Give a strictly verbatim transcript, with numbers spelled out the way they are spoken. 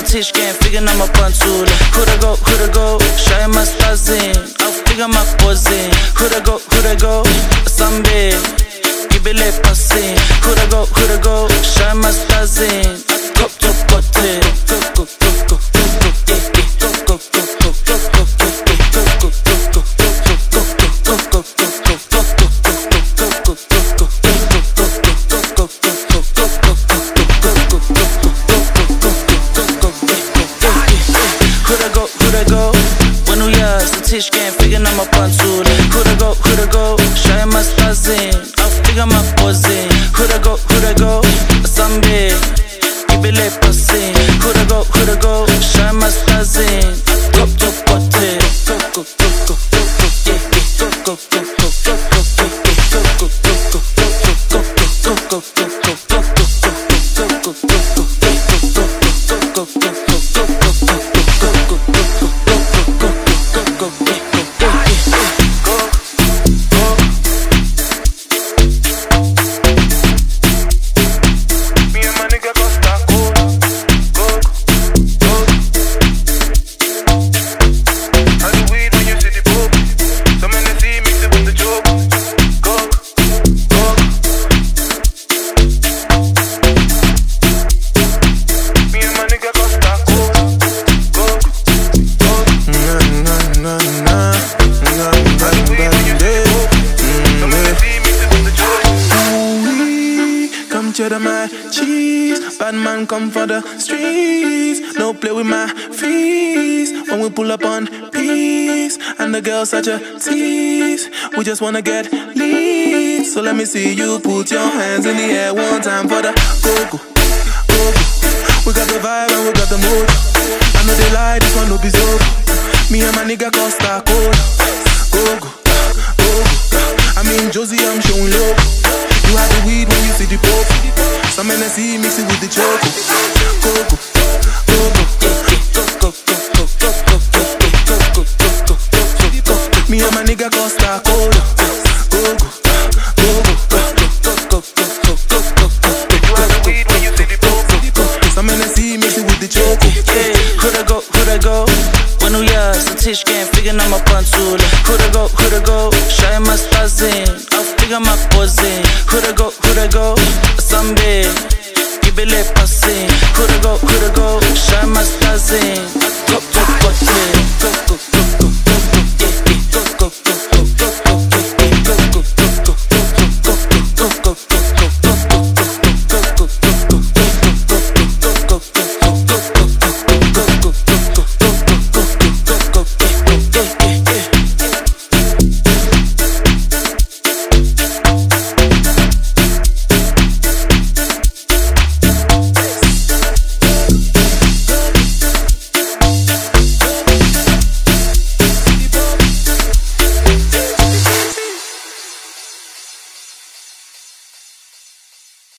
Tischgen, figure nochmal Panzule. Coulda go, coulda go, schau mal Stasien. Auf Figure mach Posen. Coulda go, coulda go, Sambe. Gibele Passin. Coulda go, coulda go, schau mal Stasien. Go, go, go, go, go, go, go, go, go, go, Tischgen, figure nochmal Panzule. Coulda go, coulda go, schau mal Stasien. Auf Figure mach Posen. Coulda go, coulda go, Sambe. Gibele Passin. Coulda go, coulda go, schau mal Stasien. Go, go, go, go, go, go, go, go, go, go, cheddar my cheese, bad man come for the streets. No play with my fees when we pull up on peace. And the girl such a tease, we just wanna get lead. So let me see you put your hands in the air one time for the go-go, go-go. We got the vibe and we got the mood. I know they lie, this one no be so. Me and my nigga Costa Cold. Go-go, go-go. I mean Josie, I'm showing love. You have the weed when you see the pop. Some N S E mix it with the choco. Go go, go go, go go, go go, go. Me and my nigga Costa Cold. Go go, go go, go go, go go. You have the weed when you see the pop. Some N S E mix it with the choco. Coulda go, coulda go. When we are Tischgen, figure nochmal Panzule. Coulda go, coulda go, schau mal Stasien. Auf Figure mach Posen. Coulda go, coulda go, Sambe. Gibele Passin. Coulda go, coulda go.